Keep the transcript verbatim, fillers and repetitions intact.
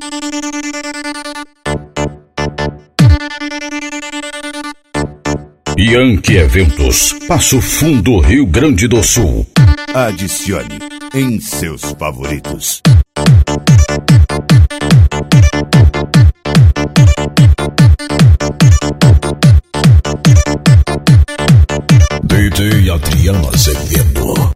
Yankee Eventos, Passo Fundo, Rio Grande do Sul. Adicione em seus favoritos. D J Adriano Azevedo.